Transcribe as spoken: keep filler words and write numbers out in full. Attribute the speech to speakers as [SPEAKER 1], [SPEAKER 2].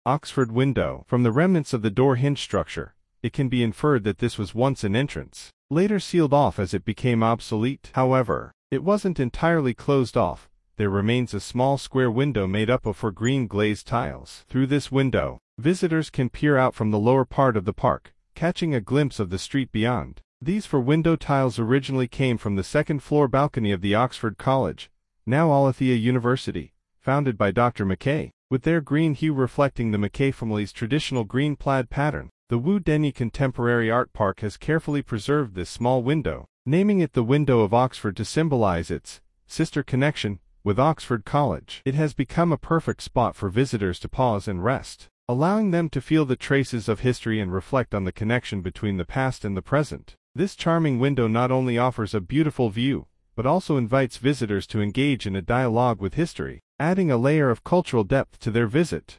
[SPEAKER 1] Oxford window. From the remnants of the door hinge structure, it can be inferred that this was once an entrance, later sealed off as it became obsolete. However, it wasn't entirely closed off. There remains a small square window made up of four green glazed tiles. Through this window, visitors can peer out from the lower part of the park, catching a glimpse of the street beyond. These four window tiles originally came from the second-floor balcony of the Oxford College, now Alethea University, founded by Doctor Mackay. With their green hue reflecting the Mackay family's traditional green plaid pattern, the Wu Denny Contemporary Art Park has carefully preserved this small window, naming it the Window of Oxford to symbolize its sister connection with Oxford College. It has become a perfect spot for visitors to pause and rest, allowing them to feel the traces of history and reflect on the connection between the past and the present. This charming window not only offers a beautiful view, but also invites visitors to engage in a dialogue with history, adding a layer of cultural depth to their visit.